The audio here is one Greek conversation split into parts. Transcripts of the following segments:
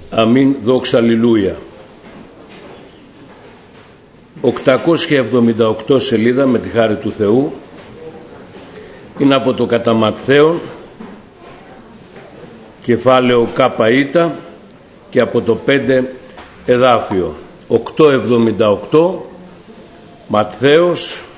Αμήν, δόξα, αλληλούια. 878 σελίδα με τη χάρη του Θεού. Είναι από το κατά Ματθαίον, κεφάλαιο ΚΙ και από το 5 εδάφιο. 878 Ματθαίος,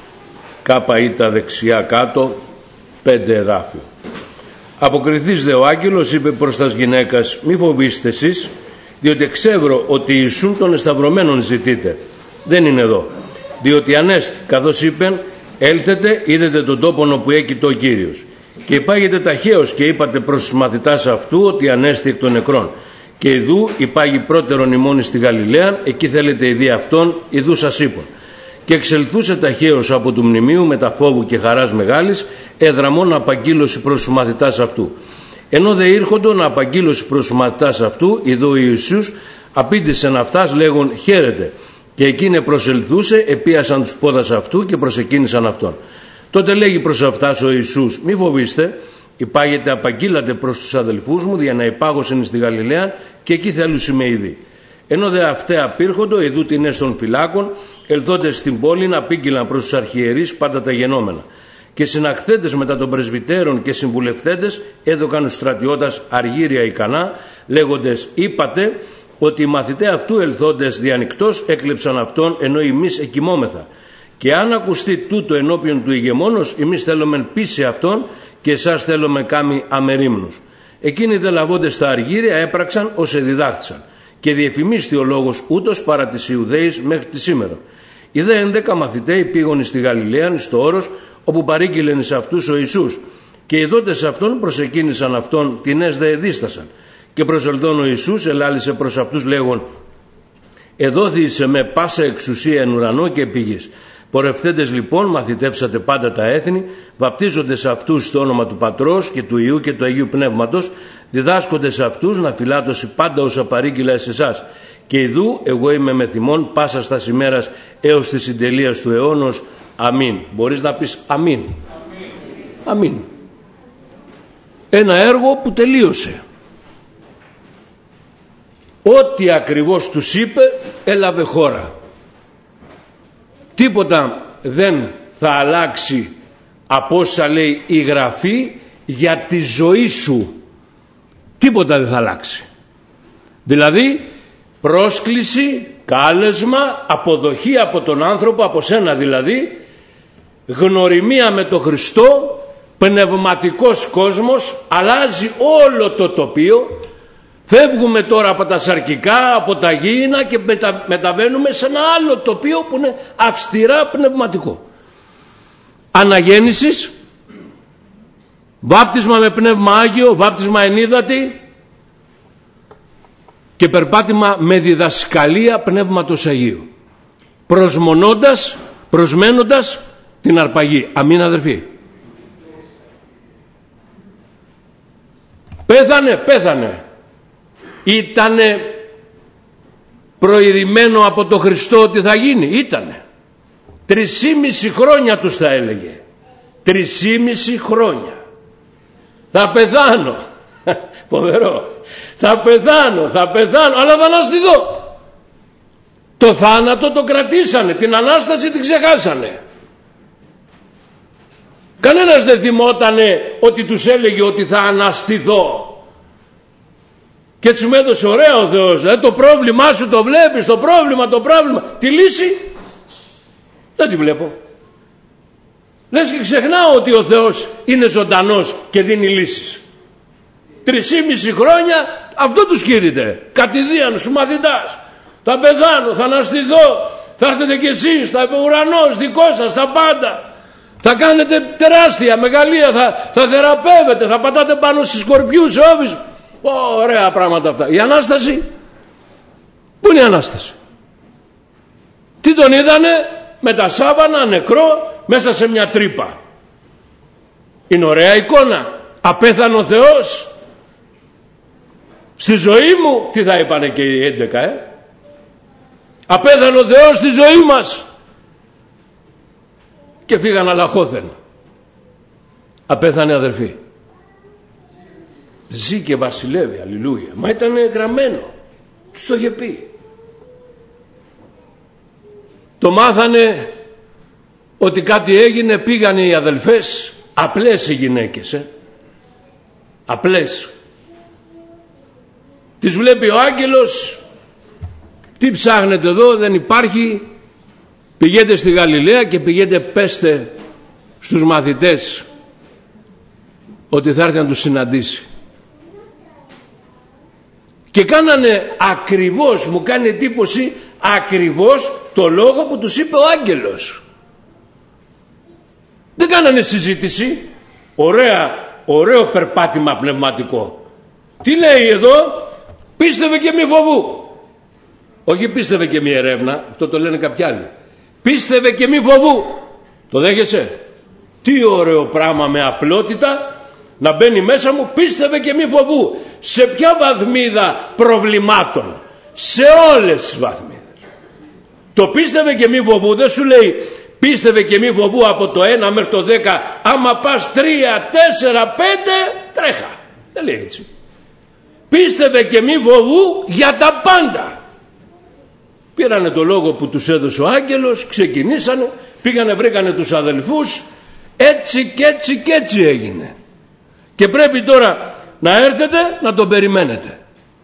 ΚΙ δεξιά κάτω, 5 εδάφιο. Αποκριθείς δε ο άγγελος είπε προς τας γυναίκας, μη φοβήστε εσείς, διότι εξεύρω ότι Ιησούν των εσταυρωμένων ζητείτε. Δεν είναι εδώ. Διότι ανέστη, καθώς είπεν, έλθετε, είδετε τον τόπον όπου έκειτο ο Κύριος. Και υπάγετε ταχαίως και είπατε προς τους μαθητάς αυτού ότι ανέστη εκ των νεκρών. Και ιδού υπάγει πρώτερον ημών στη Γαλιλαία, εκεί θέλετε ειδή αυτόν, ιδού σας είπων. Και εξελθούσε ταχαίως από του μνημείου με τα φόβου και χαράς μεγάλης, εδραμών απαγγείλωση προς τους μαθητάς αυτού. Ενώ δε ήρχοντον απαγγείλωση προς τους μαθητάς αυτού, ιδού Ιησούς απήντησεν αυτάς λέγον χαίρετε. Και εκείνε προσελθούσε, επίασαν τους πόδας αυτού και προσεκίνησαν αυτόν. Τότε λέγει προς αυτάς ο Ιησούς, μη φοβήστε, υπάγετε απαγγείλατε προς τους αδελφούς μου, για να υπάγωσεν στη Γαλιλαία και εκεί θέλουσι με ειδή. Ενώ δε αυτέ απήρχοντο, ιδού την έστων φυλάκων, ελθόντες στην πόλη να απήγγειλαν προς τους αρχιερείς πάντα τα γενόμενα. Και συναχθέντες μετά των πρεσβυτέρων και συμβουλευτέντες έδωκαν τους στρατιώτας αργύρια ικανά, λέγοντες είπατε ότι οι μαθητέ αυτού ελθόντες διανυκτός έκλεψαν αυτόν ενώ εμείς εκοιμόμεθα. Και αν ακουστεί τούτο ενώπιον του ηγεμόνος, εμείς θέλουμε πείσει αυτόν και εσάς θέλουμε κάμει αμερίμνους. Εκείνοι δε λαβώντες τα αργύρια έπραξαν ως εδιδάχθησαν. Και διεφημίστη ο λόγος ούτως παρά τις Ιουδαίης μέχρι τη σήμερα. Οι δε 11 μαθηταίοι πήγον στη Γαλιλαία, στο όρος, όπου παρήγγειλεν εις αυτούς ο Ιησούς. Και οι δότες αυτών προσεκίνησαν αυτόν, τινές δε εδίστασαν. Και προσελθόν ο Ιησούς ελάλησε προς αυτούς λέγον, εδόθη σε με πάσα εξουσία εν ουρανό και επί γης. Πορευτέντες λοιπόν μαθητεύσατε πάντα τα έθνη, βαπτίζοντες αυτούς στο όνομα του Πατρός και του Υιού και του Αγίου Πνεύματος, διδάσκοντες αυτούς να φυλάτωση πάντα όσα παρήγγειλα εις εσάς. Και ιδού εγώ είμαι με θυμών πάσα στας ημέρας έως της συντελείας του αιώνος. Αμήν. Μπορείς να πεις αμήν. Αμήν. Ένα έργο που τελείωσε. Ό,τι ακριβώς τους είπε έλαβε χώρα. Τίποτα δεν θα αλλάξει από όσα λέει η Γραφή για τη ζωή σου. Τίποτα δεν θα αλλάξει. Δηλαδή πρόσκληση, κάλεσμα, αποδοχή από τον άνθρωπο, από σένα δηλαδή, γνωριμία με τον Χριστό, πνευματικός κόσμος, αλλάζει όλο το τοπίο. Φεύγουμε τώρα από τα σαρκικά, από τα γήινα και μεταβαίνουμε σε ένα άλλο τοπίο που είναι αυστηρά πνευματικό. Αναγέννησης, βάπτισμα με πνεύμα Άγιο, βάπτισμα εν ύδατη και περπάτημα με διδασκαλία πνεύματος Αγίου. Προσμένοντας την αρπαγή. Αμήν αδερφοί. Πέθανε. Ήτανε προειδημένο από τον Χριστό ότι θα γίνει. Ήτανε. 3,5 χρόνια τους θα έλεγε. 3,5 χρόνια. Θα πεθάνω. Φοβερό. Θα πεθάνω, αλλά θα αναστηθώ. Το θάνατο το κρατήσανε, την Ανάσταση την ξεχάσανε. Κανένας δεν θυμότανε ότι τους έλεγε ότι θα αναστηθώ. Και έτσι μου έδωσε ωραία ο Θεός. Το πρόβλημά σου το βλέπεις, το πρόβλημα. Τη λύση δεν τη βλέπω. Λες και ξεχνάω ότι ο Θεός είναι ζωντανός και δίνει λύσεις. 3,5 χρόνια αυτό τους κήρυτε. Κατηδίαν σου μαθητάς. Θα πεθάνω, θα αναστηθώ. Θα έρθετε κι εσείς, θα ουρανός δικό σας, τα πάντα. Θα κάνετε τεράστια μεγαλεία, θα θεραπεύετε, θα πατάτε πάνω στις σκορπιούς, σε όφης. Ωραία πράγματα αυτά. Η Ανάσταση, πού είναι η Ανάσταση? Τι τον είδανε? Με τα σάβανα νεκρό μέσα σε μια τρύπα. Είναι ωραία εικόνα. Απέθανε ο Θεός. Στη ζωή μου τι θα είπανε και οι 11 Απέθανε ο Θεός στη ζωή μας. Και φύγαν αλαχώθεν. Απέθανε αδερφοί. Ζει και βασιλεύει, αλληλούια. Μα ήταν γραμμένο. Τους το είχε πει. Το μάθανε ότι κάτι έγινε, πήγανε οι αδελφές, απλές οι γυναίκες, απλές. Τις βλέπει ο άγγελος, τι ψάχνετε εδώ, δεν υπάρχει, πηγαίνετε στη Γαλιλαία και πηγαίνετε πέστε στους μαθητές ότι θα έρθει να τους συναντήσει. Και κάνανε ακριβώς, μου κάνει εντύπωση, ακριβώς το λόγο που τους είπε ο άγγελος. Δεν κάνανε συζήτηση, ωραίο περπάτημα πνευματικό. Τι λέει εδώ, πίστευε και μη φοβού. Όχι πίστευε και μη ερεύνα, αυτό το λένε κάποιοι άλλοι. Πίστευε και μη φοβού. Το δέχεσαι? Τι ωραίο πράγμα με απλότητα να μπαίνει μέσα μου, πίστευε και μη φοβού. Σε ποια βαθμίδα προβλημάτων? Σε όλες τις βαθμίδες. Το πίστευε και μη φοβού δεν σου λέει πίστευε και μη φοβού από το 1 μέχρι το 10, άμα πας 3, 4, 5 τρέχα. Δεν λέει έτσι. Πίστευε και μη φοβού για τα πάντα. Πήρανε το λόγο που τους έδωσε ο άγγελος, ξεκινήσανε, πήγανε βρήκανε τους αδελφούς, έτσι και έτσι και έτσι έγινε. Και πρέπει τώρα να έρθετε να τον περιμένετε,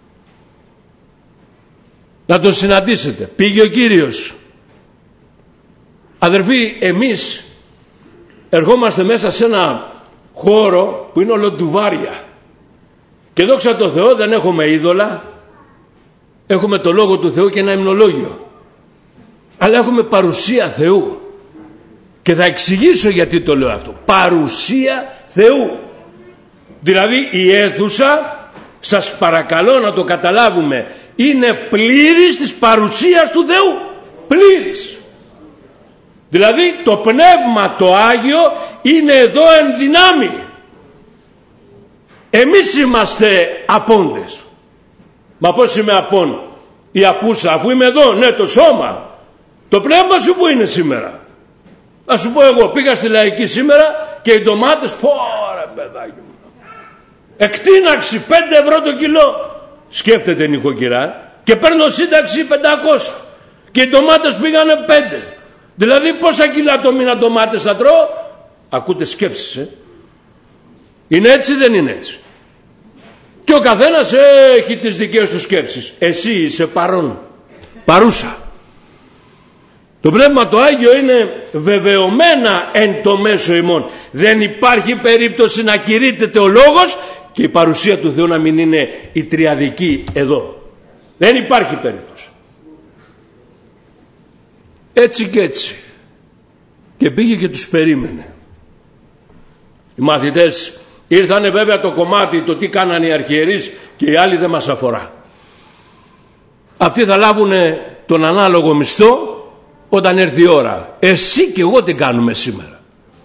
να τον συναντήσετε. Πήγε ο Κύριος. Αδερφοί, εμείς ερχόμαστε μέσα σε ένα χώρο που είναι ολοτουβάρια και δόξα τω Θεώ δεν έχουμε είδωλα, έχουμε το Λόγο του Θεού και ένα υμνολόγιο, αλλά έχουμε παρουσία Θεού. Και θα εξηγήσω γιατί το λέω αυτό. Παρουσία Θεού. Δηλαδή η αίθουσα, σας παρακαλώ να το καταλάβουμε, είναι πλήρης της παρουσίας του Θεού. Πλήρης. Δηλαδή το Πνεύμα το Άγιο είναι εδώ εν δυνάμει. Εμείς είμαστε απόντες. Μα πώς είμαι απόν? Η απούσα, αφού είμαι εδώ, ναι, το σώμα. Το πνεύμα σου που είναι σήμερα? Θα σου πω εγώ, πήγα στη Λαϊκή σήμερα και οι ντομάτες, πόρα παιδάκι μου, εκτείναξη 5 ευρώ το κιλό. Σκέφτεται νοικοκυρά, και παίρνω σύνταξη 500 και οι ντομάτες πήγανε 5. Δηλαδή πόσα κιλά το μήνα ντομάτες θα τρώω? Ακούτε σκέψεις, Είναι έτσι, δεν είναι έτσι? Και ο καθένας έχει τις δικές του σκέψεις. Εσύ είσαι παρόν, παρούσα. Το Πνεύμα το Άγιο είναι βεβαιωμένα εν το μέσο ημών. Δεν υπάρχει περίπτωση να κηρύττεται ο λόγος και η παρουσία του Θεού να μην είναι η τριαδική εδώ. Δεν υπάρχει περίπτωση. Έτσι και έτσι. Και πήγε και τους περίμενε. Οι μαθητές ήρθανε, βέβαια το κομμάτι, το τι κάνανε οι αρχιερείς και οι άλλοι δεν μας αφορά. Αυτοί θα λάβουν τον ανάλογο μισθό όταν έρθει η ώρα. Εσύ και εγώ τι κάνουμε σήμερα?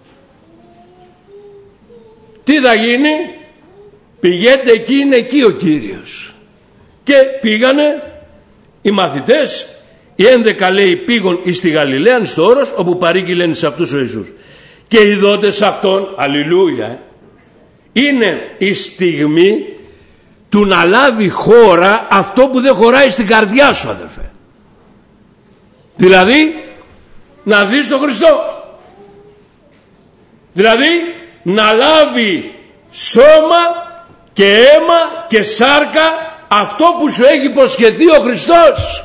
Τι θα γίνει? Πηγαίνετε εκεί, είναι εκεί ο Κύριος. Και πήγανε οι μαθητές, οι 11 λέει πήγον εις τη Γαλιλαία, στο όρος όπου παρήγγειλεν σε αυτούς ο Ιησούς. Και οι δότες αυτών, αλληλούια, είναι η στιγμή του να λάβει χώρα αυτό που δεν χωράει στην καρδιά σου, αδερφέ. Δηλαδή να δεις τον Χριστό, δηλαδή να λάβει σώμα και αίμα και σάρκα αυτό που σου έχει υποσχεθεί ο Χριστός.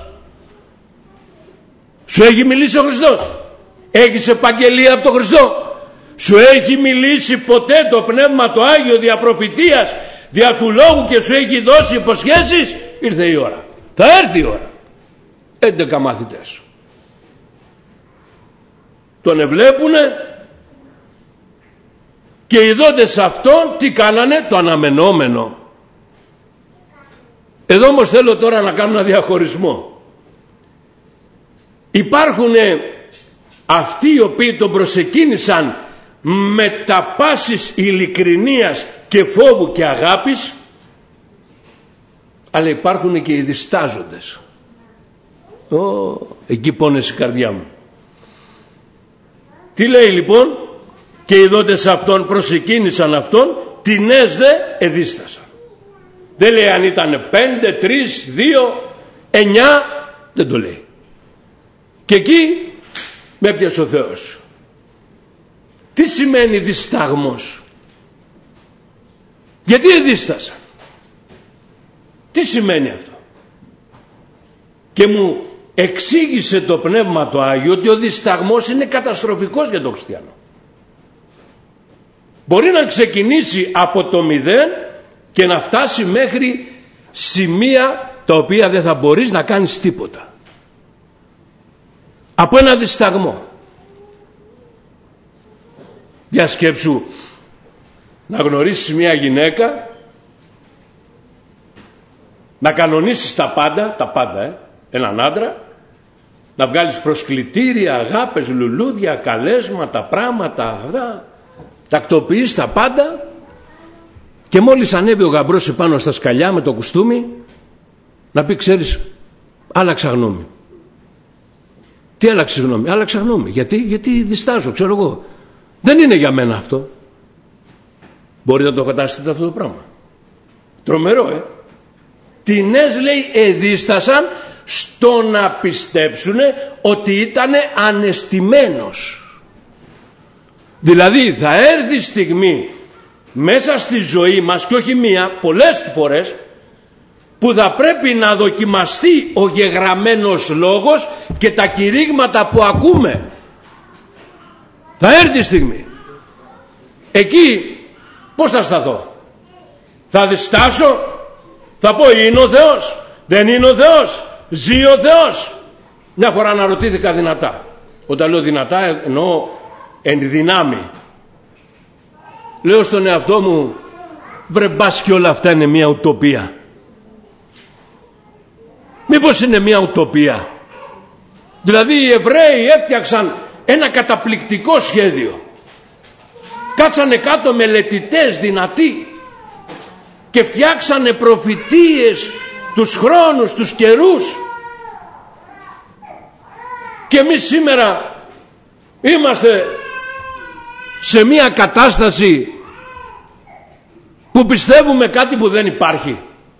Σου έχει μιλήσει ο Χριστός? Έχεις επαγγελία από τον Χριστό? Σου έχει μιλήσει ποτέ το Πνεύμα το Άγιο δια προφητείας, δια του Λόγου και σου έχει δώσει υποσχέσεις? Ήρθε η ώρα, θα έρθει η ώρα. 11 μαθητές τον ευλέπουνε και οι δότες αυτών τι κάνανε? Το αναμενόμενο. Εδώ όμως θέλω τώρα να κάνω ένα διαχωρισμό. Υπάρχουν αυτοί οι οποίοι τον προσεκίνησαν με τα πάσης ειλικρινίας και φόβου και αγάπης, αλλά υπάρχουν και οι διστάζοντες. Εκεί πόνεσε η καρδιά μου. Τι λέει λοιπόν? Και οι δότες αυτών προσεκίνησαν αυτόν, τινές δε εδίστασαν. Δεν λέει αν ήταν 5, 3, 2, 9 δεν το λέει. Και εκεί με έπιασε ο Θεός. Τι σημαίνει δισταγμός? Γιατί εδίστασα? Τι σημαίνει αυτό? Και μου εξήγησε το Πνεύμα το Άγιο ότι ο δισταγμός είναι καταστροφικός για τον χριστιανό. Μπορεί να ξεκινήσει από το 0 και να φτάσει μέχρι σημεία τα οποία δεν θα μπορείς να κάνεις τίποτα. Από ένα δισταγμό. Για σκέψου να γνωρίσεις μια γυναίκα, να κανονίσεις τα πάντα, έναν άντρα, να βγάλεις προσκλητήρια, αγάπες, λουλούδια, καλέσματα, πράγματα, αυτά, τακτοποιείς τα πάντα και μόλις ανέβει ο γαμπρός επάνω στα σκαλιά με το κουστούμι να πει, ξέρεις, άλλαξα γνώμη. Τι άλλαξες γνώμη? Άλλαξα γνώμη. Γιατί διστάζω, ξέρω εγώ. Δεν είναι για μένα αυτό. Μπορείτε να το φανταστείτε αυτό το πράγμα? Τρομερό, Τινές, λέει, εδίστασαν στο να πιστέψουν ότι ήταν ανεστημένος. Δηλαδή θα έρθει στιγμή μέσα στη ζωή μας, και όχι μία, πολλές φορές, που θα πρέπει να δοκιμαστεί ο γεγραμμένος λόγος και τα κηρύγματα που ακούμε. Θα έρθει η στιγμή. Εκεί πώς θα σταθώ? Θα διστάσω? Θα πω, είναι ο Θεός? Δεν είναι ο Θεός? Ζει ο Θεός? Μια φορά αναρωτήθηκα δυνατά. Όταν λέω δυνατά εννοώ εν δυνάμει. Λέω στον εαυτό μου, βρε μπας και όλα αυτά είναι μια ουτοπία. Μήπως είναι μια ουτοπία? Δηλαδή οι Εβραίοι έφτιαξαν ένα καταπληκτικό σχέδιο. Κάτσανε κάτω μελετητές δυνατοί και φτιάξανε προφητείες, τους χρόνους, τους καιρούς. Και εμείς σήμερα είμαστε σε μια κατάσταση που πιστεύουμε κάτι που δεν υπάρχει.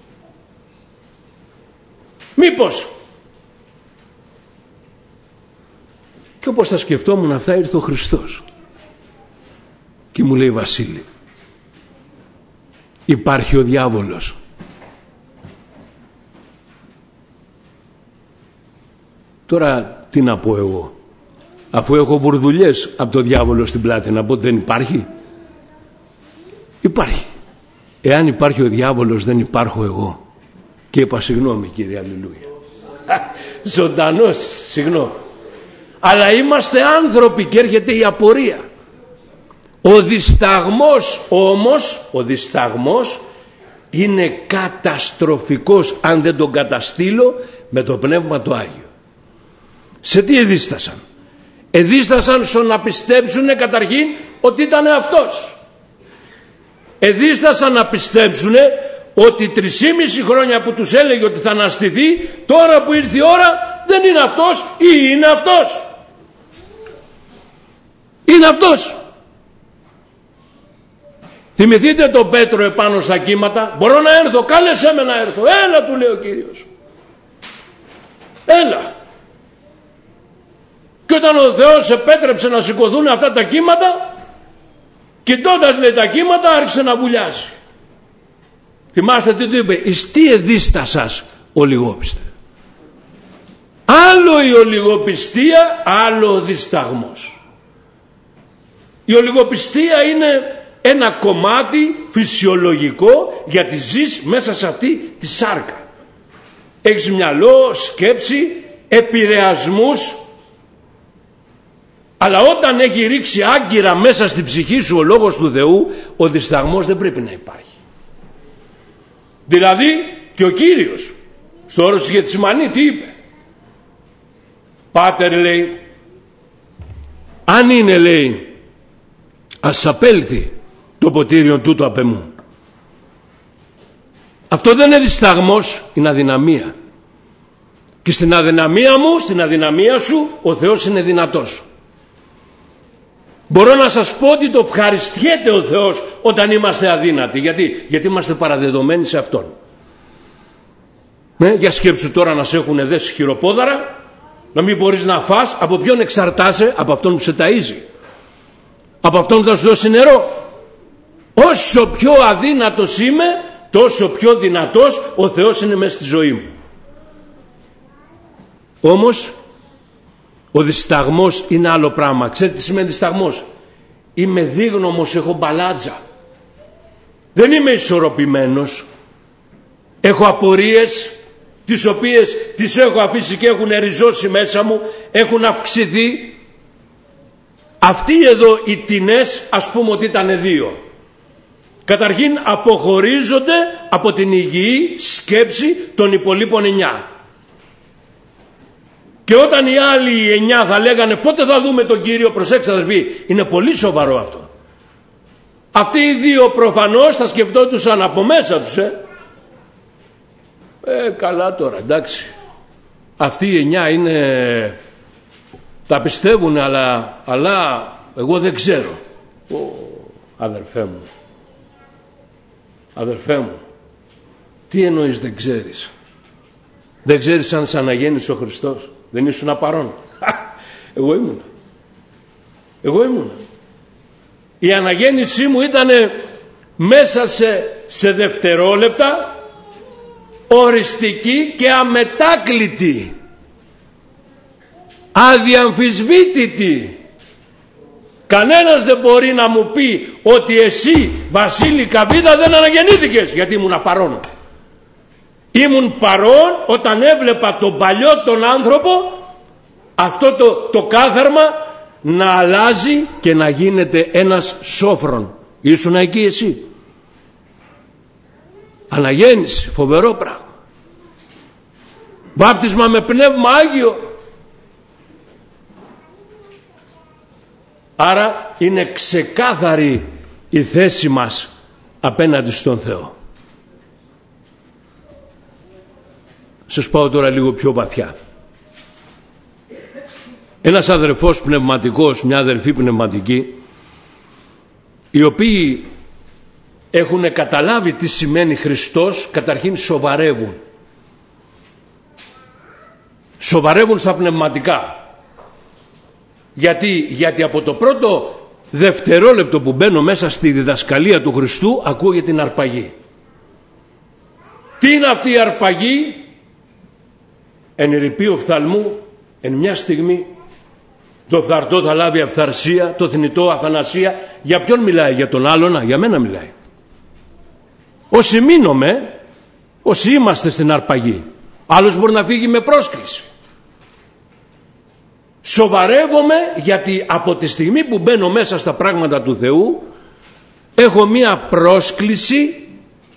Μήπως? Και όπως θα σκεφτόμουν αυτά, ήρθε ο Χριστός και μου λέει, Βασίλη, υπάρχει ο διάβολος. Τώρα τι να πω εγώ, αφού έχω βουρδουλιές από το διάβολο στην πλάτη, να πω ότι δεν υπάρχει? Υπάρχει. Εάν υπάρχει ο διάβολος, δεν υπάρχω εγώ. Και είπα, συγγνώμη κύριε, αλληλούια. Ζωντανός, συγγνώμη. Αλλά είμαστε άνθρωποι και έρχεται η απορία. Ο δισταγμός όμως, ο δισταγμός είναι καταστροφικός αν δεν τον καταστήλω με το Πνεύμα το Άγιο. Σε τι εδίστασαν? Εδίστασαν στο να πιστέψουν καταρχήν ότι ήταν αυτός. Εδίστασαν να πιστέψουν ότι 3,5 χρόνια που τους έλεγε ότι θα αναστηθεί, τώρα που ήρθε η ώρα δεν είναι αυτός ή είναι αυτός. Είναι αυτός. Θυμηθείτε τον Πέτρο επάνω στα κύματα. Μπορώ να έρθω? Κάλεσέ με να έρθω. Έλα, του λέει ο Κύριος. Έλα. Και όταν ο Θεός επέτρεψε να σηκωθούν αυτά τα κύματα, κοιτώντας, λέει, τα κύματα, άρχισε να βουλιάσει. Θυμάστε τι του είπε? Εις τι εδίστασας, ολιγόπιστε? Άλλο η ολιγοπιστία, άλλο ο δισταγμός. Η ολιγοπιστία είναι ένα κομμάτι φυσιολογικό, γιατί ζεις μέσα σε αυτή τη σάρκα. Έχεις μυαλό, σκέψη, επηρεασμούς, αλλά όταν έχει ρίξει άγκυρα μέσα στην ψυχή σου ο λόγος του Θεού, ο δισταγμός δεν πρέπει να υπάρχει. Δηλαδή και ο Κύριος στο όρος της Γετσιμανή τι είπε? Πάτερ, λέει, αν είναι, λέει, ας απέλθει το ποτήριον τούτο απ' εμού. Αυτό δεν είναι δισταγμός, είναι αδυναμία. Και στην αδυναμία μου, στην αδυναμία σου, ο Θεός είναι δυνατός. Μπορώ να σας πω ότι το ευχαριστιέται ο Θεός όταν είμαστε αδύνατοι. Γιατί είμαστε παραδεδομένοι σε Αυτόν. Ναι, για σκέψου τώρα να σε έχουν δέσει χειροπόδαρα, να μην μπορείς να φας. Από ποιον εξαρτάσαι? Από αυτόν που σε ταΐζει, από αυτόν που θα σου δώσει νερό. Όσο πιο αδύνατος είμαι, τόσο πιο δυνατός ο Θεός είναι μέσα στη ζωή μου. Όμως ο δισταγμός είναι άλλο πράγμα. Ξέρετε τι σημαίνει δισταγμός? Είμαι δίγνωμος, έχω μπαλάτζα, δεν είμαι ισορροπημένος, έχω απορίες τις οποίες τις έχω αφήσει και έχουν ριζώσει μέσα μου, έχουν αυξηθεί. Αυτοί εδώ οι τινές, ας πούμε ότι ήταν δύο. Καταρχήν αποχωρίζονται από την υγιή σκέψη των υπολείπων 9. Και όταν οι άλλοι 9 θα λέγανε πότε θα δούμε τον Κύριο, προσέξτε αδερφοί, είναι πολύ σοβαρό αυτό. Αυτοί οι δύο προφανώς θα σκεφτόντουσαν από μέσα τους καλά τώρα, εντάξει, αυτοί οι 9 είναι, τα πιστεύουν, αλλά εγώ δεν ξέρω. Αδερφέ μου, τι εννοείς δεν ξέρεις? Δεν ξέρεις αν σε αναγέννησε ο Χριστός? Δεν ήσουν παρόν? Εγώ ήμουν. Η αναγέννησή μου ήταν μέσα σε δευτερόλεπτα, οριστική και αμετάκλητη, αδιαμφισβήτητη. Κανένας δεν μπορεί να μου πει ότι εσύ, Βασίλη Καβίδα, δεν αναγεννήθηκες, γιατί ήμουν παρόν. Ήμουν παρόν όταν έβλεπα τον παλιό τον άνθρωπο, αυτό το κάθαρμα να αλλάζει και να γίνεται ένας σόφρον. Ήσουν εκεί εσύ? Αναγέννηση, φοβερό πράγμα. Βάπτισμα με πνεύμα Άγιο. Άρα είναι ξεκάθαρη η θέση μας απέναντι στον Θεό. Σας πάω τώρα λίγο πιο βαθιά. Ένας αδερφός πνευματικός, μια αδερφή πνευματική, οι οποίοι έχουν καταλάβει τι σημαίνει Χριστός, καταρχήν σοβαρεύουν. Σοβαρεύουν στα πνευματικά. Γιατί από το πρώτο δευτερόλεπτο που μπαίνω μέσα στη διδασκαλία του Χριστού ακούω για την αρπαγή. Τι είναι αυτή η αρπαγή? Εν ερειπεί οφθαλμού, εν μια στιγμή το φθαρτό θα λάβει αυθαρσία, το θνητό αθανασία. Για ποιον μιλάει? Για τον άλλον? Για μένα μιλάει. Όσοι μείνουμε, όσοι είμαστε στην αρπαγή, άλλος μπορεί να φύγει με πρόσκληση. Σοβαρεύομαι γιατί από τη στιγμή που μπαίνω μέσα στα πράγματα του Θεού έχω μία πρόσκληση,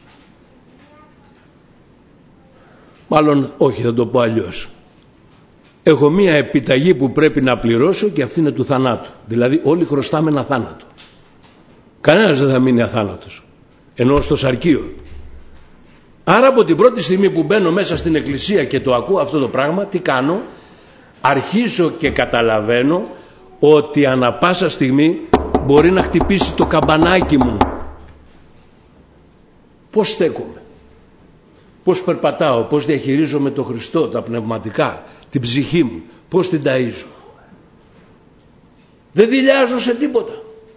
μάλλον όχι, θα το πω αλλιώς, έχω μία επιταγή που πρέπει να πληρώσω και αυτή είναι του θανάτου. Δηλαδή όλοι χρωστάμε ένα θάνατο. Κανένας δεν θα μείνει αθάνατος, ενώ στο σαρκείο. Άρα από την πρώτη στιγμή που μπαίνω μέσα στην εκκλησία και το ακούω αυτό το πράγμα, τι κάνω? Αρχίζω και καταλαβαίνω ότι ανα πάσα στιγμή μπορεί να χτυπήσει το καμπανάκι μου. Πώς στέκομαι, πώς περπατάω, πώς διαχειρίζομαι τον Χριστό, τα πνευματικά, την ψυχή μου, πώς την ταΐζω. Δεν δειλιάζω σε τίποτα,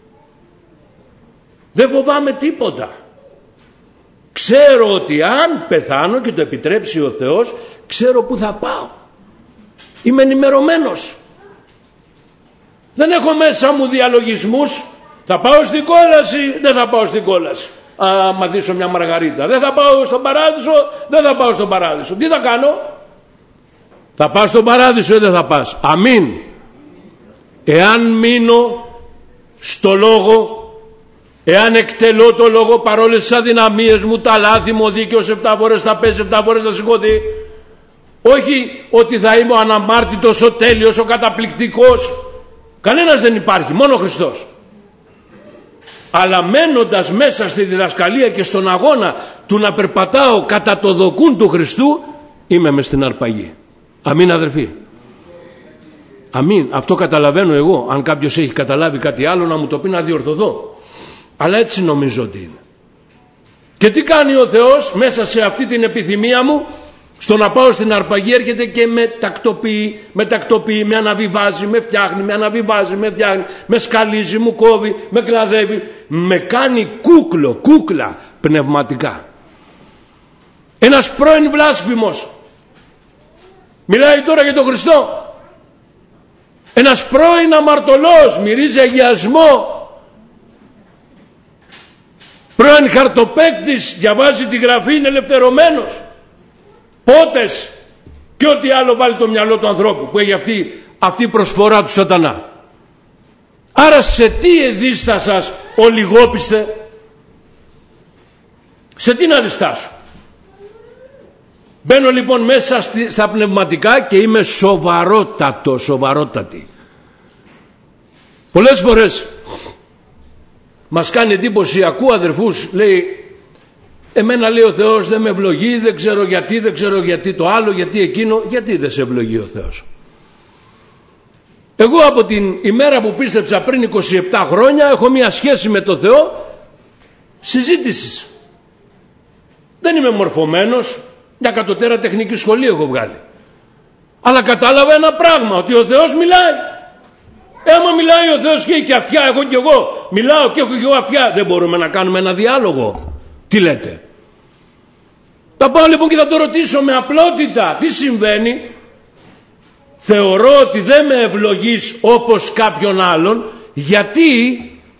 δεν φοβάμαι τίποτα. Ξέρω ότι αν πεθάνω και το επιτρέψει ο Θεός, ξέρω που θα πάω. Είμαι ενημερωμένος. Δεν έχω μέσα μου διαλογισμούς. Θα πάω στην κόλαση, δεν θα πάω στην κόλαση. Άμα δείσω μια μαργαρίτα. Δεν θα πάω στον παράδεισο, δεν θα πάω στον παράδεισο. Τι θα κάνω? Θα πάω στον παράδεισο ή δεν θα πας? Αμήν. Εάν μείνω στο λόγο, εάν εκτελώ το λόγο παρόλες τις αδυναμίες μου, τα λάθη μου, ο δίκαιος 7 φορές θα πέσει, 7 φορές θα σηκωθεί. Όχι ότι θα είμαι ο αναμάρτητος, ο τέλειος, ο καταπληκτικός. Κανένας δεν υπάρχει, μόνο ο Χριστός. Αλλά μένοντας μέσα στη διδασκαλία και στον αγώνα του να περπατάω κατά το δοκούν του Χριστού, είμαι μες στην αρπαγή. Αμήν αδερφοί? Αμήν. Αυτό καταλαβαίνω εγώ. Αν κάποιος έχει καταλάβει κάτι άλλο να μου το πει να διορθωθώ. Αλλά έτσι νομίζω ότι είναι. Και τι κάνει ο Θεός μέσα σε αυτή την επιθυμία μου? Στο να πάω στην αρπαγή έρχεται και με τακτοποιεί, με αναβιβάζει, με φτιάχνει, με αναβιβάζει, με φτιάχνει, με σκαλίζει, μου κόβει, με κλαδεύει, με κάνει κούκλα πνευματικά. Ένας πρώην βλάσφημος μιλάει τώρα για τον Χριστό. Ένας πρώην αμαρτωλός μυρίζει αγιασμό. Πρώην χαρτοπαίκτης διαβάζει τη Γραφή, είναι ελευθερωμένος. Πότες και ό,τι άλλο βάλει το μυαλό του ανθρώπου που έχει αυτή η προσφορά του σατανά. Άρα σε τι εδίστασας ο λιγόπιστε? Σε τι να διστάσω? Μπαίνω λοιπόν μέσα στα πνευματικά και είμαι σοβαρότατη. Πολλές φορές μας κάνει εντύπωση, ακούω αδερφούς, λέει, εμένα λέει ο Θεός δεν με ευλογεί, δεν ξέρω γιατί το άλλο, γιατί εκείνο. Γιατί δεν σε ευλογεί ο Θεός? Εγώ από την ημέρα που πίστεψα πριν 27 χρόνια έχω μια σχέση με τον Θεό συζήτησης. Δεν είμαι μορφωμένος, μια κατωτέρα τεχνική σχολή έχω βγάλει. Αλλά κατάλαβα ένα πράγμα, ότι ο Θεός μιλάει. Άμα μιλάει ο Θεός και έχει αυτιά, έχω κι εγώ. Μιλάω και έχω κι εγώ αυτιά. Δεν μπορούμε να κάνουμε ένα διάλογο? Τι λέτε? Θα πάω λοιπόν και θα το ρωτήσω με απλότητα. Τι συμβαίνει? Θεωρώ ότι δεν με ευλογείς όπως κάποιον άλλον. Γιατί?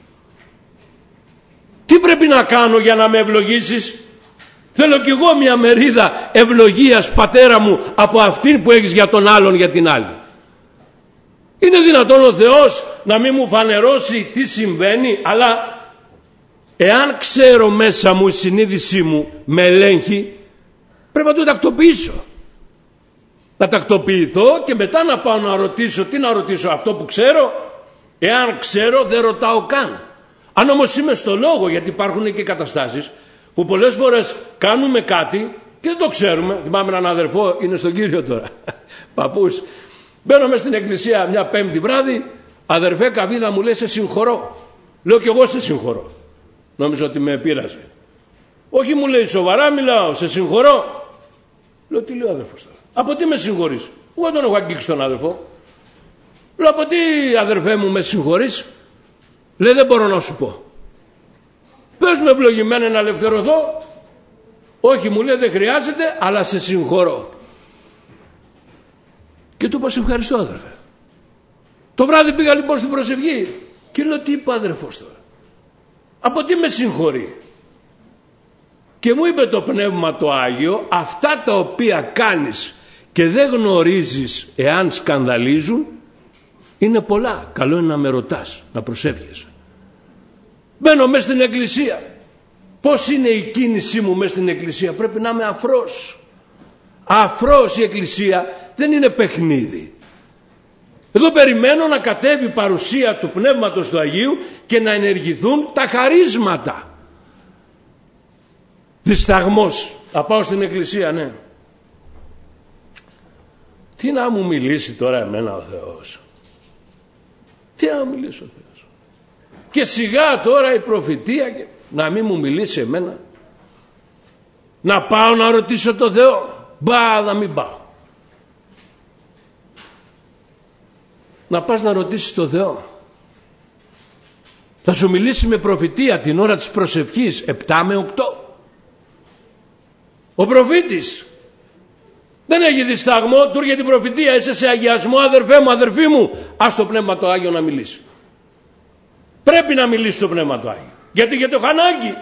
Τι πρέπει να κάνω για να με ευλογήσεις? Θέλω κι εγώ μια μερίδα ευλογίας, πατέρα μου, από αυτήν που έχεις για τον άλλον, για την άλλη. Είναι δυνατόν ο Θεός να μην μου φανερώσει τι συμβαίνει? Αλλά εάν ξέρω μέσα μου, η συνείδησή μου με ελέγχει, πρέπει να το τακτοποιήσω. Να τακτοποιηθώ και μετά να πάω να ρωτήσω. Τι να ρωτήσω? Αυτό που ξέρω? Εάν ξέρω δεν ρωτάω καν. Αν όμως είμαι στο λόγο, γιατί υπάρχουν και καταστάσεις που πολλές φορές κάνουμε κάτι και δεν το ξέρουμε. Θυμάμαι έναν αδερφό, είναι στον Κύριο τώρα, παππούς. Μπαίνω μες στην εκκλησία μια Πέμπτη βράδυ, αδερφέ Καβίδα, μου λέει, σε συγχωρώ. Λέω κι εγώ σε συγχωρώ. Νόμιζα ότι με πείραζε. Όχι, μου λέει, σοβαρά μιλάω, σε συγχωρώ. Λέω, τι λέει ο αδερφός τώρα? Από τι με συγχωρείς? Εγώ τον έχω αγγίξει τον αδερφό. Λέω, από τι αδερφέ μου με συγχωρείς? Λέει, δεν μπορώ να σου πω. Πες με ευλογημένα να ελευθερωθώ. Όχι, μου λέει, δεν χρειάζεται, αλλά σε συγχωρώ. Και του είπα, σε ευχαριστώ αδερφέ. Το βράδυ πήγα λοιπόν στην προσευχή και λέω, τι είπε ο αδερφός τώρα? Από τι με συγχωρεί? Και μου είπε το Πνεύμα το Άγιο, αυτά τα οποία κάνεις και δεν γνωρίζεις εάν σκανδαλίζουν είναι πολλά. Καλό είναι να με ρωτάς, να προσεύχεσαι. Μπαίνω μέσα στην εκκλησία. Πώς είναι η κίνησή μου μέσα στην εκκλησία? Πρέπει να είμαι αφρός. Αφρός. Η εκκλησία δεν είναι παιχνίδι. Εδώ περιμένω να κατέβει η παρουσία του Πνεύματος του Αγίου και να ενεργηθούν τα χαρίσματα. Δισταγμός. Θα πάω στην εκκλησία, ναι. Τι να μου μιλήσει τώρα εμένα ο Θεός? Τι να μου μιλήσει ο Θεός? Και σιγά τώρα η προφητεία να μην μου μιλήσει εμένα. Να πάω να ρωτήσω το Θεό? Μπα, να μην πάω. Να πας να ρωτήσεις το Θεό. Θα σου μιλήσει με προφητεία την ώρα της προσευχής 7 με 8. Ο προφήτης δεν έχει δισταγμό, του έρχεται την προφητεία, είσαι σε αγιασμό αδερφέ μου, αδερφή μου, ας το Πνεύμα το Άγιο να μιλήσει. Πρέπει να μιλήσει το Πνεύμα το Άγιο. Γιατί το χανάκι.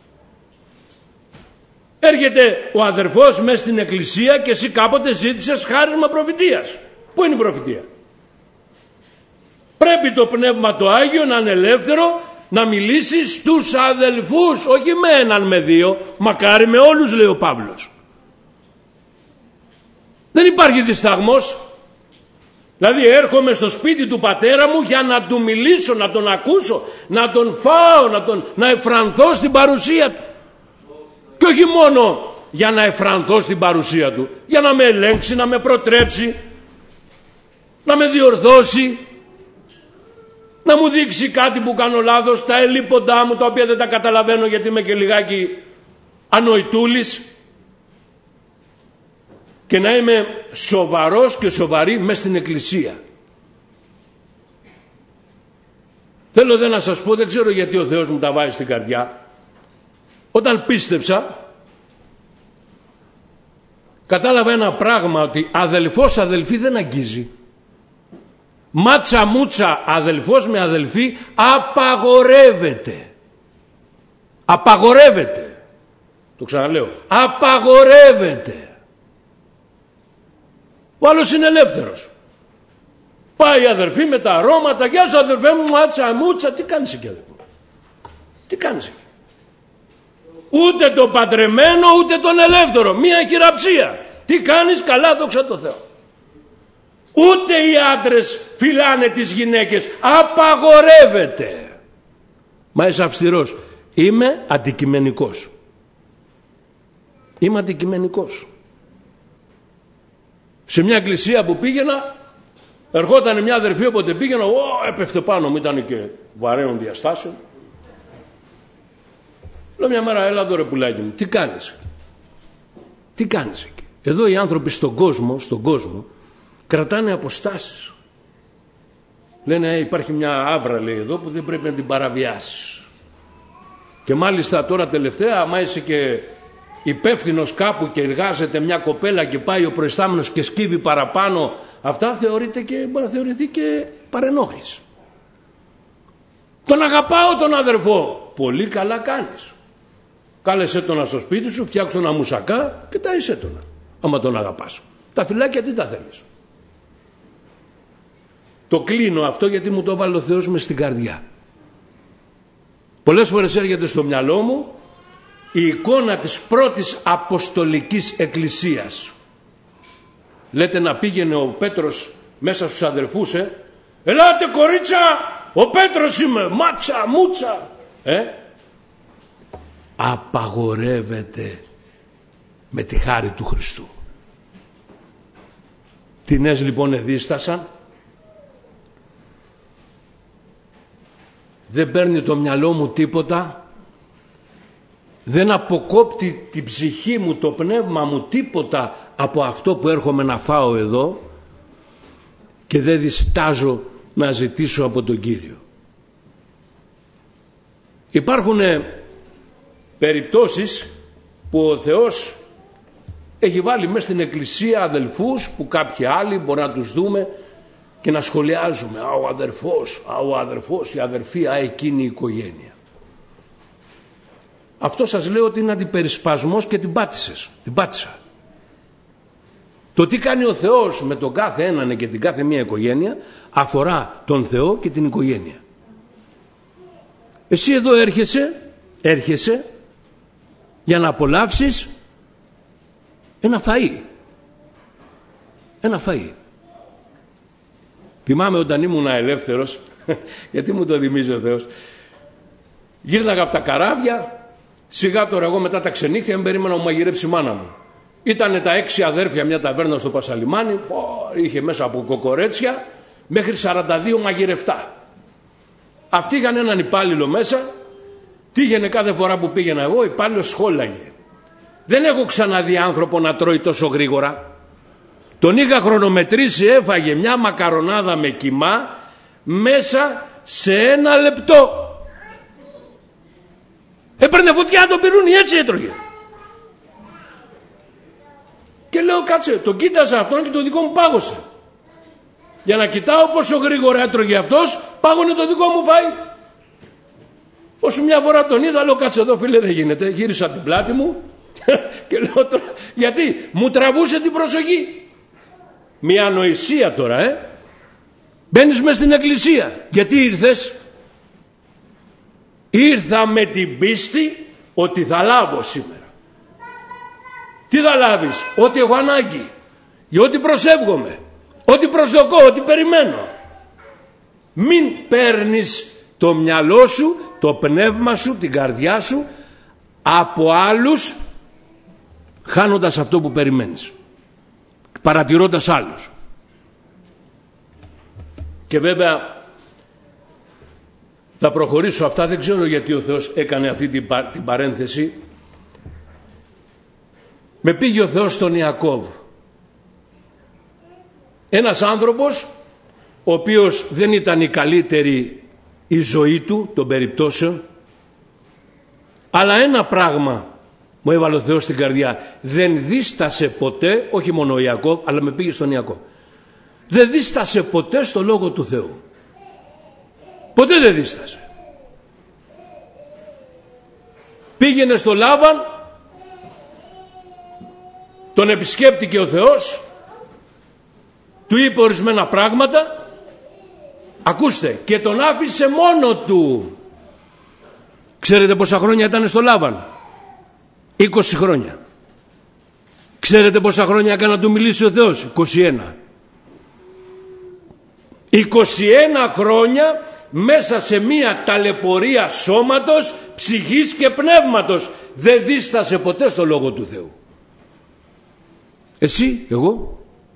Έρχεται ο αδερφός μέσα στην εκκλησία και εσύ κάποτε ζήτησες χάρισμα προφητείας. Πού είναι η προφητεία? Πρέπει το Πνεύμα το Άγιο να είναι ελεύθερο να μιλήσει στους αδελφούς, όχι με έναν με δύο, μακάρι με όλους, λέει ο Παύλος. Δεν υπάρχει δισταγμός. Δηλαδή έρχομαι στο σπίτι του πατέρα μου για να του μιλήσω, να τον ακούσω, να τον φάω, να εφρανθώ στην παρουσία του. Και όχι μόνο για να εφρανθώ στην παρουσία του, για να με ελέγξει, να με προτρέψει, να με διορθώσει, να μου δείξει κάτι που κάνω λάθος, τα ελλείποντά μου τα οποία δεν τα καταλαβαίνω γιατί είμαι και λιγάκι ανοητούλης. και να είμαι σοβαρός και σοβαρή μέσα στην εκκλησία. Θέλω να σας πω, δεν ξέρω γιατί ο Θεός μου τα βάζει στην καρδιά. Όταν πίστεψα, κατάλαβα ένα πράγμα, ότι αδελφός αδελφή δεν αγγίζει. Μάτσα μούτσα αδελφός με αδελφή απαγορεύεται. Απαγορεύεται. Το ξαναλέω. Απαγορεύεται. Ο άλλος είναι ελεύθερος. Πάει η αδερφή με τα αρώματα. Γεια σου αδερφέ μου, μάτσα μούτσα. Τι κάνεις εκεί αδερφέ? Τι κάνεις εκεί? Ούτε το παντρεμένο ούτε τον ελεύθερο. Μία χειραψία. Τι κάνεις? Καλά, δόξα τω Θεώ. Ούτε οι άντρες φυλάνε τις γυναίκες. Απαγορεύεται. Μα είσαι αυστηρός. Είμαι αντικειμενικός. Είμαι αντικειμενικός. Σε μια εκκλησία που πήγαινα, ερχόταν μια αδερφή, όποτε πήγαινα, έπεφτε πάνω μου, ήταν και βαρέων διαστάσεων. Λέω μια μέρα, έλα εδώ ρε πουλάκι μου, τι κάνεις? Τι κάνεις εκεί? Εδώ οι άνθρωποι στον κόσμο κρατάνε αποστάσεις. Λένε υπάρχει μια άβρα, λέει, εδώ που δεν πρέπει να την παραβιάσεις. Και μάλιστα τώρα τελευταία, άμα είσαι και υπεύθυνος κάπου και εργάζεται μια κοπέλα και πάει ο προϊστάμενος και σκύβει παραπάνω, αυτά θεωρείται και μπορεί να θεωρηθεί και παρενόχληση. Τον αγαπάω τον αδερφό. Πολύ καλά κάνεις. Κάλεσέ τον στο σπίτι σου, φτιάξε τον αμουσακά και ταΐσέ τον. Άμα τον αγαπάς. Τα φυλάκια τι τα θέλεις? Το κλείνω αυτό γιατί μου το βάλει ο Θεός μες στην καρδιά. Πολλές φορές έρχεται στο μυαλό μου η εικόνα της πρώτης αποστολικής εκκλησίας. Λέτε να πήγαινε ο Πέτρος μέσα στους αδερφούς, ελάτε κορίτσα, ο Πέτρος είμαι, μάτσα, μούτσα. Απαγορεύεται με τη χάρη του Χριστού. Τινές λοιπόν εδίστασαν. Δεν παίρνει το μυαλό μου τίποτα. Δεν αποκόπτει την ψυχή μου, το πνεύμα μου τίποτα από αυτό που έρχομαι να φάω εδώ, και δεν διστάζω να ζητήσω από τον Κύριο. Υπάρχουν περιπτώσεις που ο Θεός έχει βάλει μέσα στην εκκλησία αδελφούς που κάποιοι άλλοι μπορεί να τους δούμε και να σχολιάζουμε, ο αδερφός, η αδερφή, εκείνη η οικογένεια. Αυτό σας λέω ότι είναι αντιπερισπασμός και την πάτησα. Το τι κάνει ο Θεός με τον κάθε έναν και την κάθε μία οικογένεια αφορά τον Θεό και την οικογένεια. Εσύ εδώ έρχεσαι για να απολαύσεις ένα φαΐ. Θυμάμαι όταν ήμουν ελεύθερος, γιατί μου το θυμίζει ο Θεός, γύρναγα από τα καράβια. Σιγά τώρα εγώ μετά τα ξενύχια με περίμενα να μου μαγειρέψει η μάνα μου. Ήτανε τα 6 αδέρφια μια ταβέρνα στο Πασαλιμάνι, είχε μέσα από κοκορέτσια μέχρι 42 μαγειρευτά. Αυτοί είχαν έναν υπάλληλο μέσα. Τύχαινε κάθε φορά που πήγαινα εγώ, ο υπάλληλος σχόλαγε. Δεν έχω ξαναδεί άνθρωπο να τρώει τόσο γρήγορα. Τον είχα χρονομετρήσει, έφαγε μια μακαρονάδα με κιμά μέσα σε 1 λεπτό. Έπαιρνε φωτιά το πυρούνι, έτσι έτρωγε. Και λέω κάτσε, τον κοίταζα αυτόν και το δικό μου πάγωσε. Για να κοιτάω πόσο γρήγορα έτρωγε αυτός, πάγωνε το δικό μου φαΐ. Όσο μια φορά τον είδα, λέω κάτσε εδώ φίλε, δεν γίνεται. Γύρισα την πλάτη μου και λέω τώρα, γιατί μου τραβούσε την προσοχή. Μια ανοησία τώρα, Μπαίνεις μες στην εκκλησία. Γιατί ήρθες? Ήρθα με την πίστη ότι θα λάβω σήμερα. Τι θα λάβεις? Ό,τι έχω ανάγκη, για ό,τι προσεύγομαι, ό,τι προσδοκώ, ό,τι περιμένω. Μην παίρνεις το μυαλό σου, το πνεύμα σου, την καρδιά σου από άλλους, χάνοντας αυτό που περιμένεις, παρατηρώντας άλλους. Και βέβαια θα προχωρήσω αυτά, δεν ξέρω γιατί ο Θεός έκανε αυτή την παρένθεση. Με πήγε ο Θεός στον Ιακώβ Ένας άνθρωπος ο οποίος δεν ήταν η καλύτερη η ζωή του των περιπτώσεων, αλλά ένα πράγμα μου έβαλε ο Θεός στην καρδιά: δεν δίστασε ποτέ, όχι μόνο ο Ιακώβ, αλλά με πήγε στον Ιακώβ, δεν δίστασε ποτέ στο Λόγο του Θεού. Ποτέ δεν δίστασε. Πήγαινε στο Λάβαν, τον επισκέπτηκε ο Θεός, του είπε ορισμένα πράγματα, ακούστε, και τον άφησε μόνο του. Ξέρετε πόσα χρόνια ήταν στο Λάβαν? 20 χρόνια. Ξέρετε πόσα χρόνια έκανε να του μιλήσει ο Θεός? 21. 21 χρόνια μέσα σε μία ταλαιπωρία σώματος, ψυχής και πνεύματος. Δεν δίστασε ποτέ στο Λόγο του Θεού. Εσύ, εγώ,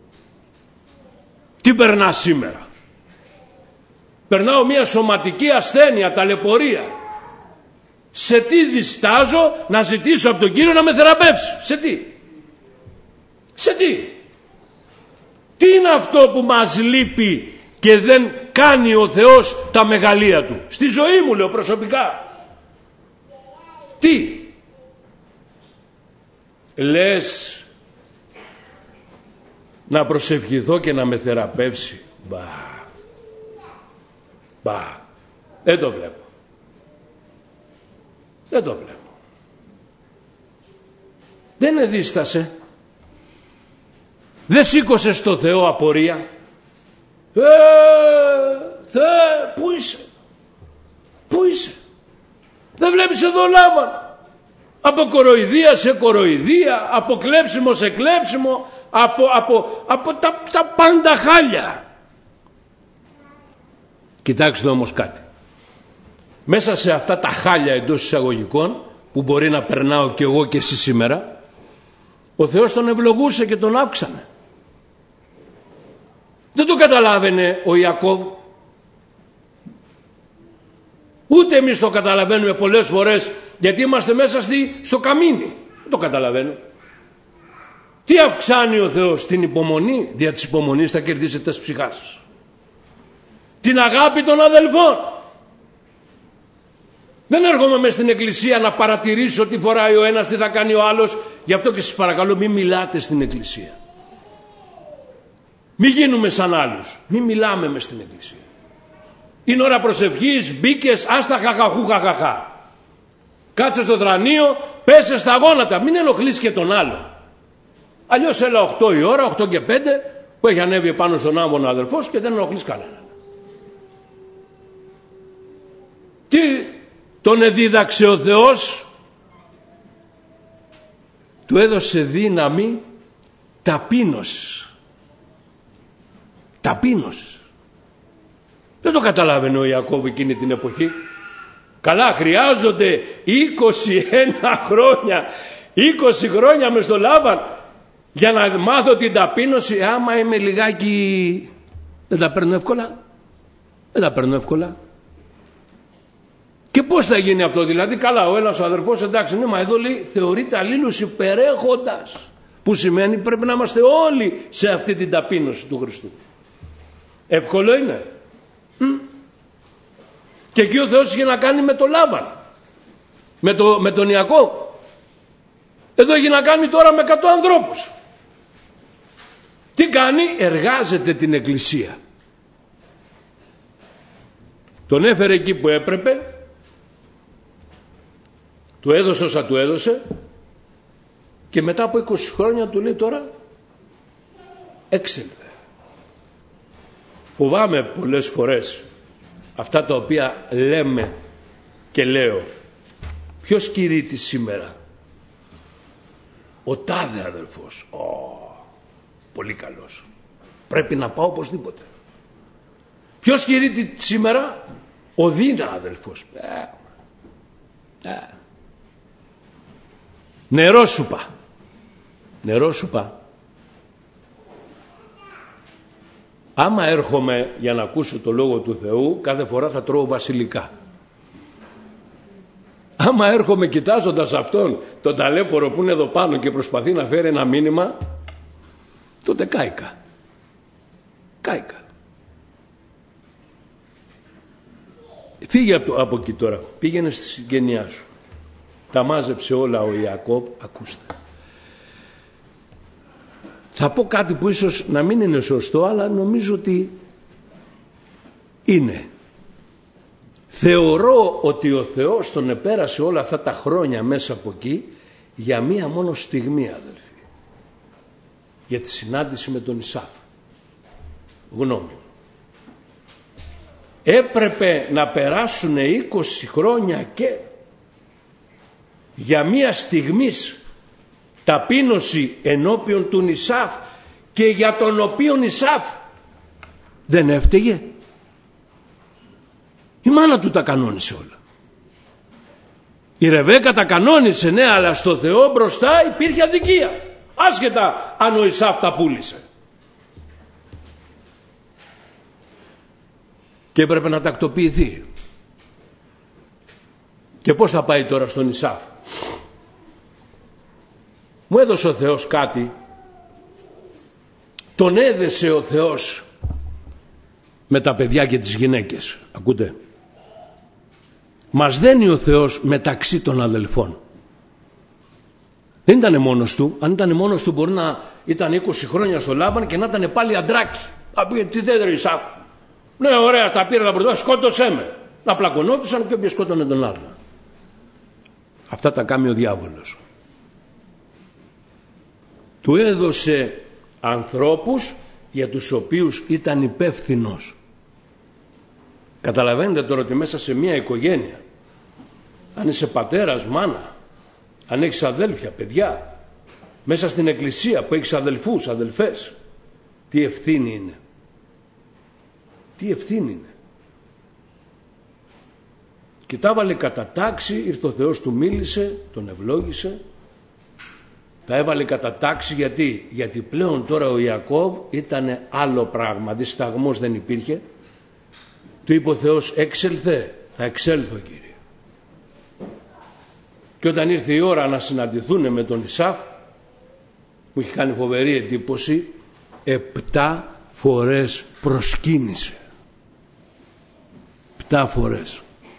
τι περνά σήμερα? Περνάω μία σωματική ασθένεια, ταλαιπωρία. Σε τι διστάζω να ζητήσω από τον Κύριο να με θεραπεύσει? Σε τι? Σε τι? Τι είναι αυτό που μας λείπει και δεν κάνει ο Θεός τα μεγαλεία του? Στη ζωή μου, λέω προσωπικά. Τι? Λες να προσευχηθώ και να με θεραπεύσει? Μπα. Δεν το βλέπω. Δεν το βλέπω. Δεν εδίστασε. Δεν σήκωσε στο Θεό απορία. Θεέ, πού είσαι? Πού είσαι? Δεν βλέπεις εδώ Λάβαν? Από κοροϊδία σε κοροϊδία, από κλέψιμο σε κλέψιμο, από τα πάντα χάλια. Κοιτάξτε όμως κάτι. Μέσα σε αυτά τα χάλια εντός εισαγωγικών που μπορεί να περνάω και εγώ και εσύ σήμερα, ο Θεός τον ευλογούσε και τον αύξανε. Δεν το καταλάβαινε ο Ιακώβ. Ούτε εμείς το καταλαβαίνουμε πολλές φορές, γιατί είμαστε μέσα στο καμίνι. Δεν το καταλαβαίνω. Τι αυξάνει ο Θεός? Την υπομονή. Δια της υπομονής θα κερδίσετε τις ψυχάς σας. Την αγάπη των αδελφών. Δεν έρχομαι μες στην εκκλησία να παρατηρήσω τι φοράει ο ένας, τι θα κάνει ο άλλος. Γι' αυτό και σας παρακαλώ, μην μιλάτε στην εκκλησία. Μην γίνουμε σαν άλλους. Μην μιλάμε μες στην εκκλησία. Είναι ώρα προσευχής, μπήκες, άστα χαχαχού χαχαχά. Κάτσε στο δρανείο, πέσε στα γόνατα. Μην ενοχλείς και τον άλλο. Αλλιώς έλα 8 η ώρα, 8 και 5, που έχει ανέβει επάνω στον άμβονο αδελφός και δεν ενοχλείς κανέναν. Τι τον εδίδαξε ο Θεός? Του έδωσε δύναμη ταπείνωσης. Ταπείνωσης. Δεν το καταλάβαινε ο Ιακώβ εκείνη την εποχή. Καλά, χρειάζονται 21 χρόνια, 20 χρόνια μες στο Λάβαν για να μάθω την ταπείνωση. Άμα είμαι λιγάκι, δεν τα παίρνω εύκολα. Δεν τα παίρνω εύκολα. Και πώς θα γίνει αυτό? Δηλαδή, καλά, ο ένας ο αδερφός, εντάξει, ναι, μα εδώ λέει θεωρείται αλλήλους υπερέχοντας, που σημαίνει πρέπει να είμαστε όλοι σε αυτή την ταπείνωση του Χριστού. Εύκολο είναι? Και εκεί ο Θεός είχε να κάνει με το Λάβαν, με τον Ιακώβ. Εδώ έχει να κάνει τώρα με 100 ανθρώπους. Τι κάνει? Εργάζεται την εκκλησία. Τον έφερε εκεί που έπρεπε, του έδωσε όσα του έδωσε, και μετά από 20 χρόνια του λέει τώρα έξελε. Φοβάμαι πολλές φορές αυτά τα οποία λέμε και λέω. Ποιος κηρύττει σήμερα? Ο τάδε αδελφός. Πολύ καλός. Πρέπει να πάω οπωσδήποτε. Ποιος κηρύττει σήμερα? Ο Δίνα αδελφός. Νερό σου πά. Νερό σου πά. Άμα έρχομαι για να ακούσω το Λόγο του Θεού, κάθε φορά θα τρώω βασιλικά. Άμα έρχομαι κοιτάζοντας αυτόν τον ταλέπορο που είναι εδώ πάνω και προσπαθεί να φέρει ένα μήνυμα, τότε κάηκα. Κάηκα. Φύγε από εκεί τώρα. Πήγαινε στη συγγενειά σου. Τα μάζεψε όλα ο Ιακώβ. Ακούστε. Θα πω κάτι που ίσως να μην είναι σωστό, αλλά νομίζω ότι είναι. Θεωρώ ότι ο Θεός τον επέρασε όλα αυτά τα χρόνια μέσα από εκεί για μία μόνο στιγμή, αδελφοί. Για τη συνάντηση με τον Ισάφ. Γνώμη μου. Έπρεπε να περάσουν 20 χρόνια και για μία στιγμής ταπείνωση ενώπιον του Ισάφ, και για τον οποίον Ισάφ δεν έφταιγε. Η μάνα του τα κανόνισε όλα. Η Ρεβέκα τα κανόνισε, ναι, αλλά στο Θεό μπροστά υπήρχε αδικία, άσχετα αν ο Ισάφ τα πούλησε. Και έπρεπε να τακτοποιηθεί. Και πώς θα πάει τώρα στον Ισάφ? Μου έδωσε ο Θεός κάτι, τον έδεσε ο Θεός με τα παιδιά και τις γυναίκες. Ακούτε. Μας δένει ο Θεός μεταξύ των αδελφών. Δεν ήταν μόνος του. Αν ήταν μόνος του μπορεί να ήταν 20 χρόνια στο Λάβαν και να ήταν πάλι αντράκι. Θα πει, τι δεν Ισάφ. Ναι, ωραία, τα πήρα τα πρωτοβουλία, σκότωσέ με. Να πλακωνόντουσαν και όποιος σκότωνε τον άλλο. Αυτά τα κάνει ο διάβολος. Του έδωσε ανθρώπους για τους οποίους ήταν υπεύθυνος. Καταλαβαίνετε τώρα ότι μέσα σε μια οικογένεια, αν είσαι πατέρας, μάνα, αν έχεις αδέλφια, παιδιά, μέσα στην εκκλησία που έχεις αδελφούς, αδελφές, τι ευθύνη είναι. Τι ευθύνη είναι. Και τα έβαλε κατά τάξη, ήρθε ο Θεός, του μίλησε, τον ευλόγησε. Τα έβαλε κατά τάξη γιατί πλέον τώρα ο Ιακώβ ήταν άλλο πράγμα, δισταγμός δεν υπήρχε. Του είπε ο Θεός, έξελθε, θα εξέλθω Κύριε. Και όταν ήρθε η ώρα να συναντηθούν με τον Ισάφ, που είχε κάνει φοβερή εντύπωση, 7 φορές προσκύνησε. 7 φορές.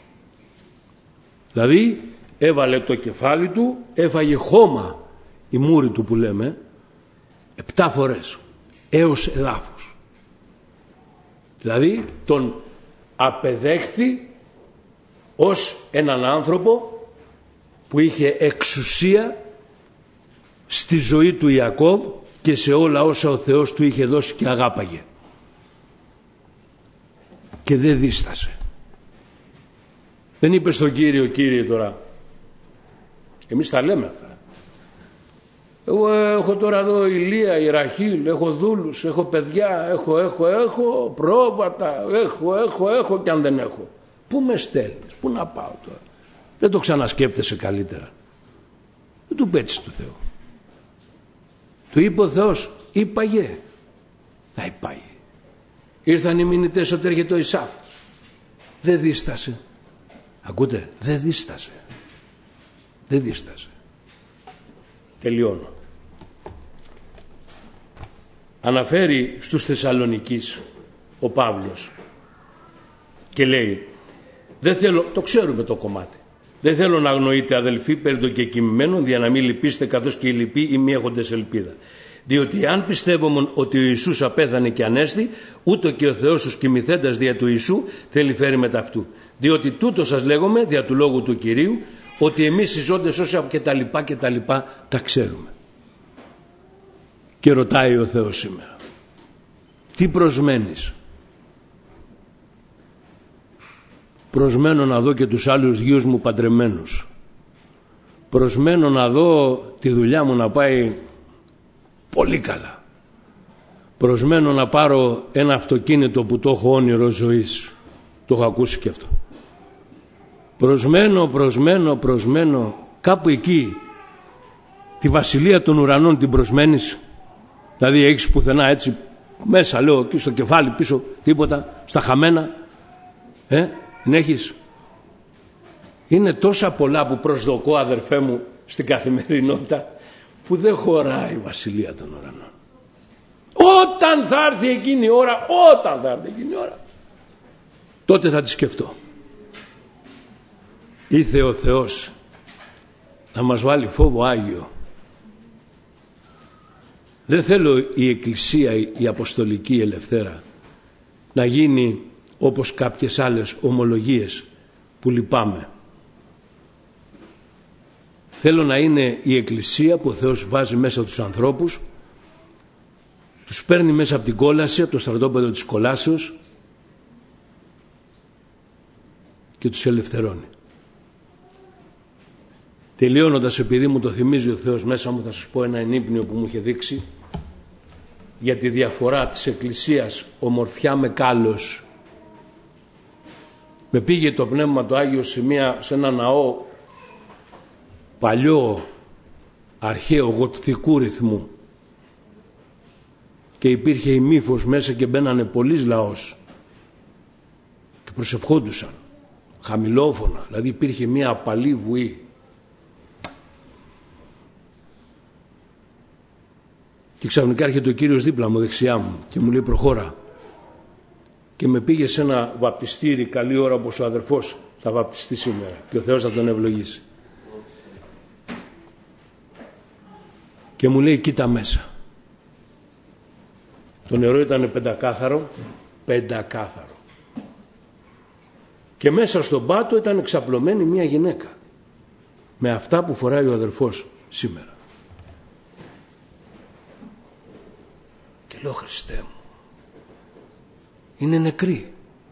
Δηλαδή έβαλε το κεφάλι του, έφαγε χώμα η μούρη του που λέμε, 7 φορές έως εδάφους. Δηλαδή τον απεδέχθη ως έναν άνθρωπο που είχε εξουσία στη ζωή του Ιακώβ και σε όλα όσα ο Θεός του είχε δώσει και αγάπαγε. Και δεν δίστασε. Δεν είπε στον Κύριο, Κύριε τώρα, εμείς τα λέμε αυτά. Εγώ έχω τώρα εδώ Ηλία, η Ραχήλ, έχω δούλους, έχω παιδιά, έχω πρόβατα, έχω και αν δεν έχω. Πού με στέλνεις, πού να πάω τώρα? Δεν το ξανασκέφτεσαι καλύτερα? Δεν του πέτσεις του Θεού. Του είπε ο Θεός, είπαγε, θα υπάγει. Ήρθαν οι μηνυτές ότι έρχεται ο Ισάφ. Δεν δίστασε. Ακούτε, δεν δίστασε. Δεν δίστασε. Τελειώνω. Αναφέρει στους Θεσσαλονικείς ο Παύλος και λέει, δεν θέλω, το ξέρουμε το κομμάτι, δεν θέλω να αγνοείτε αδελφοί περί των κεκοιμημένων, για να μην λυπήσετε καθώς και οι λοιποί ή μη έχοντες ελπίδα. Διότι αν πιστεύομουν ότι ο Ιησούς απέθανε και ανέστη, ούτω και ο Θεός τους κοιμηθέντας δια του Ιησού θέλει φέρει μετά αυτού. Διότι τούτο σας λέγομαι δια του λόγου του Κυρίου, ότι εμείς οι ζώντες όσοι και τα λοιπά τα ξέρουμε. Και ρωτάει ο Θεός σήμερα, τι προσμένεις? Προσμένω να δω και τους άλλους γιους μου παντρεμένους. Προσμένω να δω τη δουλειά μου να πάει πολύ καλά. Προσμένω να πάρω ένα αυτοκίνητο που το έχω όνειρο ζωής. Το έχω ακούσει και αυτό. Προσμένω. Κάπου εκεί τη βασιλεία των ουρανών την προσμένεις? Δηλαδή έχεις πουθενά έτσι μέσα, λέω, εκεί στο κεφάλι πίσω, τίποτα, στα χαμένα? Δεν έχεις? Είναι τόσα πολλά που προσδοκώ, αδερφέ μου, στην καθημερινότητα, που δεν χωράει η βασιλεία των ουρανών. όταν θα έρθει εκείνη η ώρα, τότε θα τη σκεφτώ. Ήθε ο Θεός να μας βάλει φόβο Άγιο. Δεν θέλω η Εκκλησία, η Αποστολική, η Ελευθέρα, να γίνει όπως κάποιες άλλες ομολογίες που λυπάμαι. Θέλω να είναι η Εκκλησία που ο Θεός βάζει μέσα τους ανθρώπους, τους παίρνει μέσα από την κόλαση, από το στρατόπεδο της κολάσεως και τους ελευθερώνει. Τελειώνοντας, επειδή μου το θυμίζει ο Θεός μέσα μου, θα σας πω ένα ενύπνιο που μου είχε δείξει για τη διαφορά της Εκκλησίας ομορφιά με κάλος. Με πήγε το Πνεύμα το Άγιο σε ένα ναό παλιό, αρχαίο, γοτθικού ρυθμού και υπήρχε η μύφος μέσα και μπαίνανε πολλής λαός και προσευχόντουσαν χαμηλόφωνα, δηλαδή υπήρχε μια απαλή βουή. Και ξαφνικά έρχεται ο Κύριος δίπλα μου, δεξιά μου, και μου λέει προχώρα. Και με πήγε σε ένα βαπτιστήρι καλή ώρα, όπως ο αδερφός θα βαπτιστεί σήμερα και ο Θεός θα τον ευλογήσει. Και μου λέει κοίτα μέσα. Το νερό ήταν πεντακάθαρο. Και μέσα στον πάτο ήταν εξαπλωμένη μια γυναίκα με αυτά που φοράει ο αδερφός σήμερα. Και λέω Χριστέ μου, είναι νεκρή.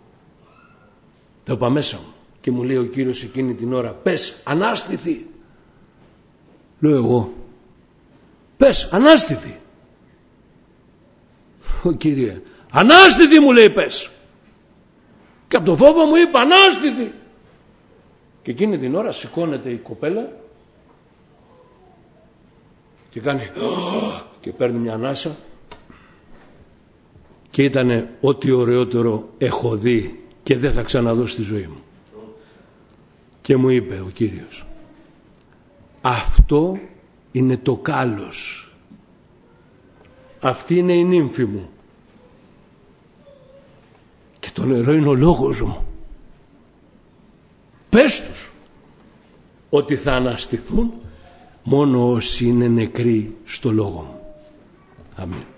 Το είπα μέσα μου και μου λέει ο Κύριος εκείνη την ώρα, πες ανάστηθη. Λέω εγώ, πες ανάστηθη. Ο Κύριε, ανάστηθη μου λέει πες. Και από το φόβο μου είπα ανάστηθη. Και εκείνη την ώρα σηκώνεται η κοπέλα και κάνει και παίρνει μια ανάσα. Και ήτανε ό,τι ωραιότερο έχω δει και δεν θα ξαναδώ στη ζωή μου. Και μου είπε ο Κύριος, αυτό είναι το κάλος. Αυτή είναι η νύμφη μου. Και το νερό είναι ο λόγος μου. Πες τους ότι θα αναστηθούν μόνο όσοι είναι νεκροί στο λόγο μου. Αμήν.